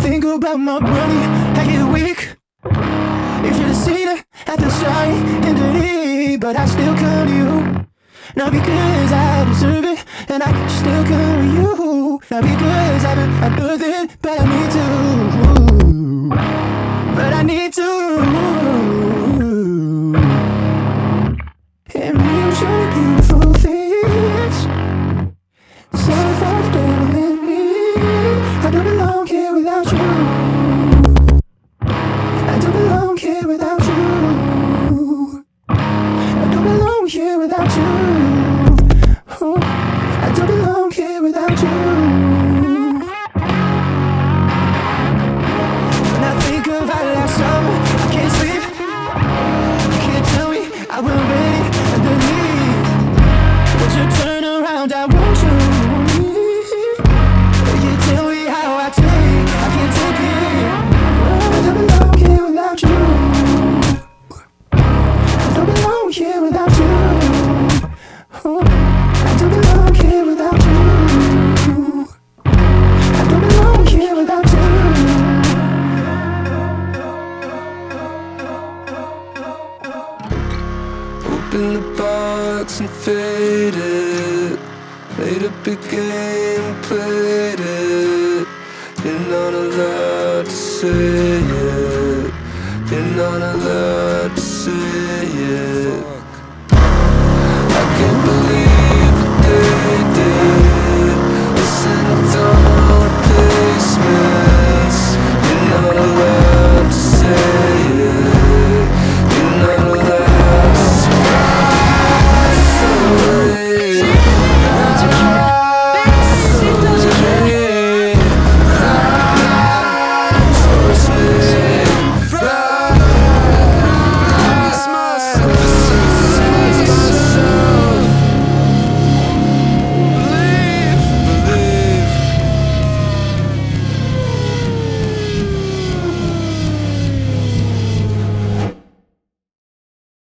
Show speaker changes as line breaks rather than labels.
think about my money, I get weak. You should have seen it, I feel shy and dirty, but I still come to you. Not because I deserve it, and I still come to you. Not because I birthed it, but I need to. But I need to. And you show beautiful things. So far better than me. I don't belong here without you. I don't belong here without you. I don't belong here without you. Oh, I don't belong here without you. When I think of our last summer, I can't sleep. You can't tell me I will ready underneath. But you turn around, I want you. You tell me how I take, I can't take it. I don't belong here without you. I don't belong here without you. Oh, I don't belong here without you. I don't belong here without you.
Open the box and fade it. Made a big game, played it. You're not allowed to say it. You're not allowed to say